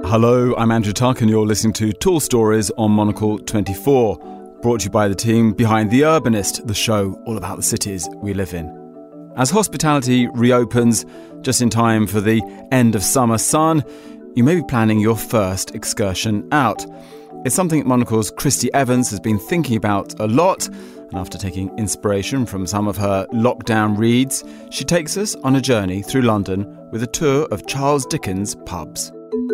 Hello, I'm Andrew Tuck and you're listening to Tall Stories on Monocle 24, brought to you by the team behind The Urbanist, the show all about the cities we live in. As hospitality reopens just in time for the end of summer sun, you may be planning your first excursion out. It's something that Monocle's Christy Evans has been thinking about a lot, and after taking inspiration from some of her lockdown reads, she takes us on a journey through London with a tour of Charles Dickens' pubs.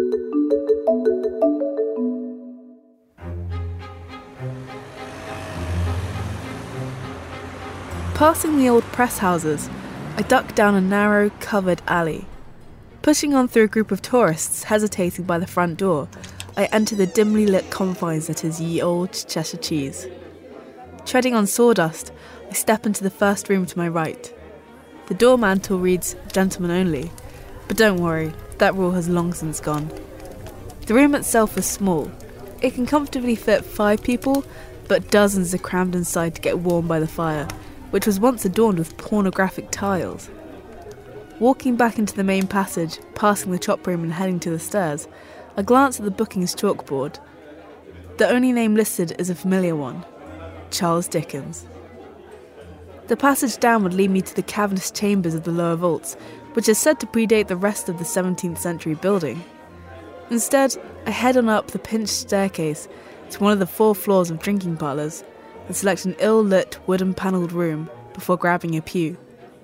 Passing the old press houses, I duck down a narrow, covered alley. Pushing on through a group of tourists hesitating by the front door, I enter the dimly lit confines that is ye old Cheshire Cheese. Treading on sawdust, I step into the first room to my right. The door mantle reads, "Gentlemen only," but don't worry, that rule has long since gone. The room itself is small. It can comfortably fit 5 people, but dozens are crammed inside to get warm by the fire, which was once adorned with pornographic tiles. Walking back into the main passage, passing the chop room and heading to the stairs, I glance at the bookings chalkboard. The only name listed is a familiar one: Charles Dickens. The passage down would lead me to the cavernous chambers of the lower vaults, which is said to predate the rest of the 17th century building. Instead, I head on up the pinched staircase to one of the 4 floors of drinking parlours and select an ill-lit wooden-panelled room before grabbing a pew.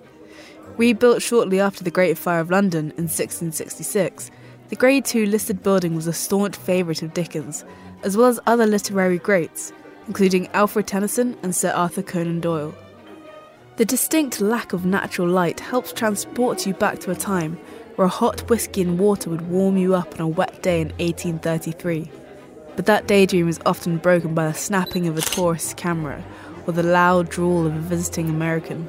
Rebuilt shortly after the Great Fire of London in 1666, the Grade 2 listed building was a staunch favourite of Dickens, as well as other literary greats, including Alfred Tennyson and Sir Arthur Conan Doyle. The distinct lack of natural light helps transport you back to a time where a hot whiskey and water would warm you up on a wet day in 1833. But that daydream is often broken by the snapping of a tourist's camera or the loud drawl of a visiting American.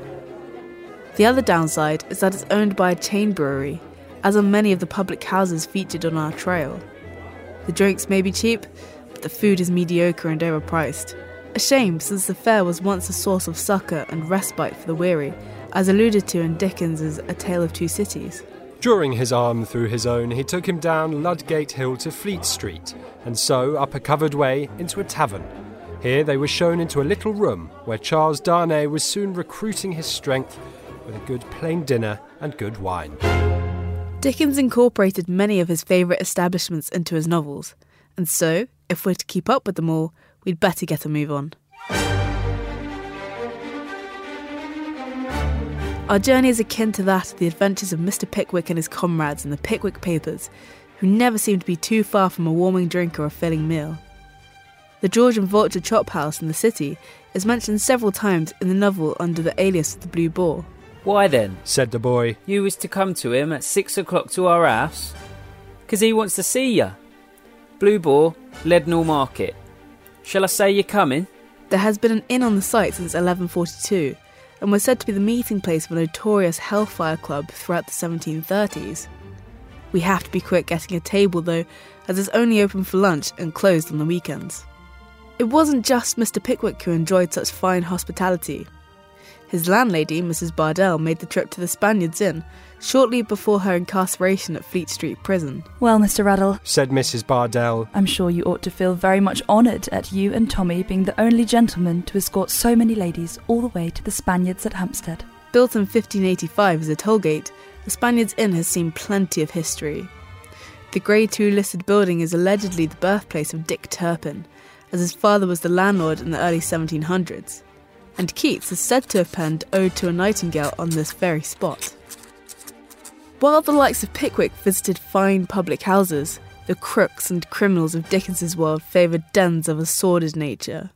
The other downside is that it's owned by a chain brewery, as are many of the public houses featured on our trail. The drinks may be cheap, but the food is mediocre and overpriced. A shame, since the fair was once a source of succour and respite for the weary, as alluded to in Dickens's A Tale of Two Cities. Drawing his arm through his own, he took him down Ludgate Hill to Fleet Street, and so up a covered way into a tavern. Here they were shown into a little room where Charles Darnay was soon recruiting his strength with a good plain dinner and good wine. Dickens incorporated many of his favourite establishments into his novels, and so, if we're to keep up with them all, we'd better get a move on. Our journey is akin to that of the adventures of Mr. Pickwick and his comrades in the Pickwick Papers, who never seem to be too far from a warming drink or a filling meal. The George and Vulture Chop House in the city is mentioned several times in the novel under the alias of the Blue Boar. "Why then," said the boy, "you was to come to him at 6 o'clock to our house? 'Cause he wants to see ya. Blue Boar, Leadenhall Market. Shall I say you're coming?" There has been an inn on the site since 1142, and was said to be the meeting place of a notorious Hellfire Club throughout the 1730s. We have to be quick getting a table though, as it's only open for lunch and closed on the weekends. It wasn't just Mr. Pickwick who enjoyed such fine hospitality. His landlady, Mrs. Bardell, made the trip to the Spaniards Inn shortly before her incarceration at Fleet Street Prison. "Well, Mr. Raddle," said Mrs. Bardell, "I'm sure you ought to feel very much honoured at you and Tommy being the only gentlemen to escort so many ladies all the way to the Spaniards at Hampstead." Built in 1585 as a tollgate, the Spaniards Inn has seen plenty of history. The Grade 2 listed building is allegedly the birthplace of Dick Turpin, as his father was the landlord in the early 1700s. And Keats is said to have penned Ode to a Nightingale on this very spot. While the likes of Pickwick visited fine public houses, the crooks and criminals of Dickens's world favoured dens of a sordid nature.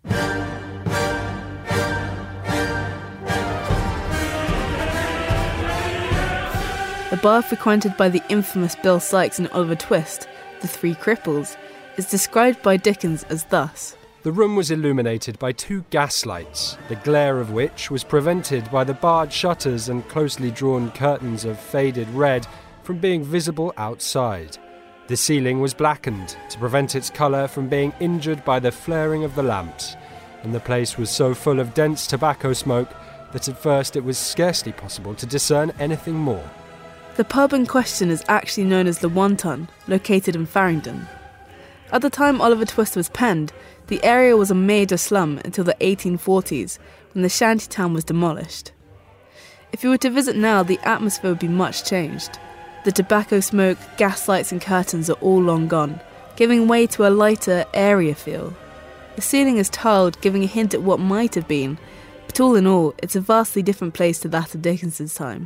The bar frequented by the infamous Bill Sikes and Oliver Twist, the Three Cripples, is described by Dickens as thus. The room was illuminated by 2 gas lights, the glare of which was prevented by the barred shutters and closely drawn curtains of faded red from being visible outside. The ceiling was blackened to prevent its colour from being injured by the flaring of the lamps, and the place was so full of dense tobacco smoke that at first it was scarcely possible to discern anything more. The pub in question is actually known as the Wonton, located in Farringdon. At the time Oliver Twist was penned, the area was a major slum until the 1840s, when the shantytown was demolished. If you were to visit now, the atmosphere would be much changed. The tobacco smoke, gas lights and curtains are all long gone, giving way to a lighter, airier feel. The ceiling is tiled, giving a hint at what might have been, but all in all, it's a vastly different place to that of Dickens's time.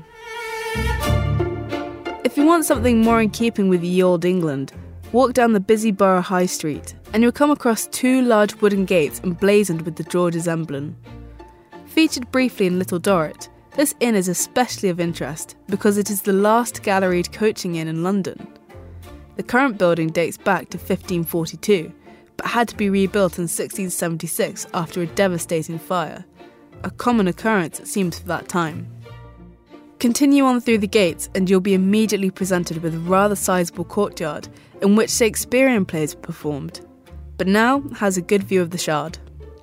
If you want something more in keeping with ye olde England, walk down the busy Borough High Street, and you'll come across 2 large wooden gates emblazoned with the George's emblem. Featured briefly in Little Dorrit, this inn is especially of interest because it is the last galleried coaching inn in London. The current building dates back to 1542, but had to be rebuilt in 1676 after a devastating fire, a common occurrence it seems for that time. Continue on through the gates and you'll be immediately presented with a rather sizable courtyard in which Shakespearean plays were performed, but now has a good view of the Shard.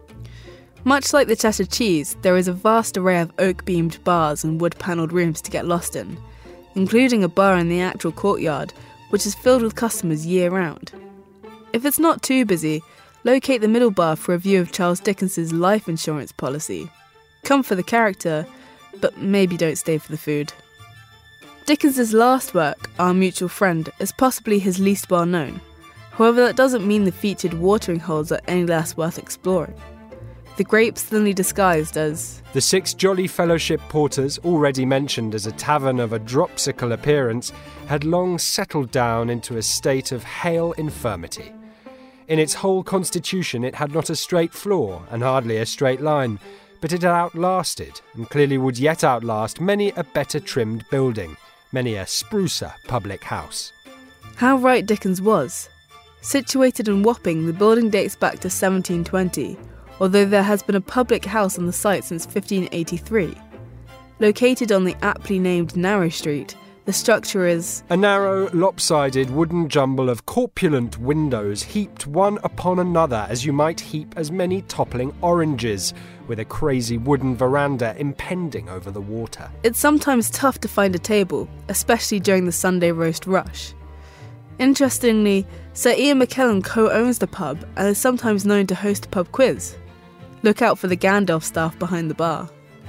Much like the Cheshire Cheese, there is a vast array of oak-beamed bars and wood-panelled rooms to get lost in, including a bar in the actual courtyard, which is filled with customers year-round. If it's not too busy, locate the middle bar for a view of Charles Dickens's life insurance policy. Come for the character, but maybe don't stay for the food. Dickens's last work, Our Mutual Friend, is possibly his least well known. However, that doesn't mean the featured watering holes are any less worth exploring. The Grapes thinly disguised as the 6 Jolly Fellowship Porters, already mentioned as a tavern of a dropsical appearance, had long settled down into a state of hale infirmity. In its whole constitution it had not a straight floor and hardly a straight line, but it had outlasted, and clearly would yet outlast, many a better trimmed building, many a sprucer public house. How right Dickens was. Situated in Wapping, the building dates back to 1720, although there has been a public house on the site since 1583. Located on the aptly named Narrow Street, the structure is a narrow, lopsided wooden jumble of corpulent windows heaped one upon another as you might heap as many toppling oranges, with a crazy wooden veranda impending over the water. It's sometimes tough to find a table, especially during the Sunday roast rush. Interestingly, Sir Ian McKellen co-owns the pub and is sometimes known to host a pub quiz. Look out for the Gandalf staff behind the bar.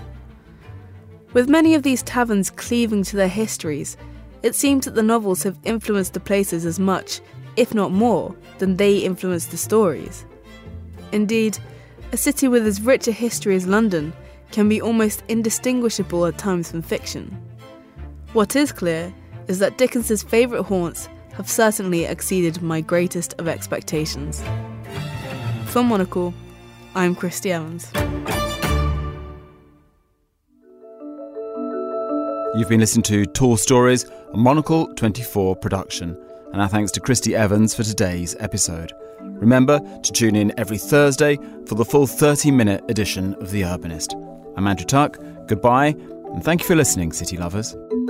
With many of these taverns cleaving to their histories, it seems that the novels have influenced the places as much, if not more, than they influenced the stories. Indeed, a city with as rich a history as London can be almost indistinguishable at times from fiction. What is clear is that Dickens's favourite haunts have certainly exceeded my greatest of expectations. From Monocle, I'm Christy Evans. You've been listening to Tall Stories, a Monocle 24 production, and our thanks to Christy Evans for today's episode. Remember to tune in every Thursday for the full 30-minute edition of The Urbanist. I'm Andrew Tuck, goodbye, and thank you for listening, City Lovers.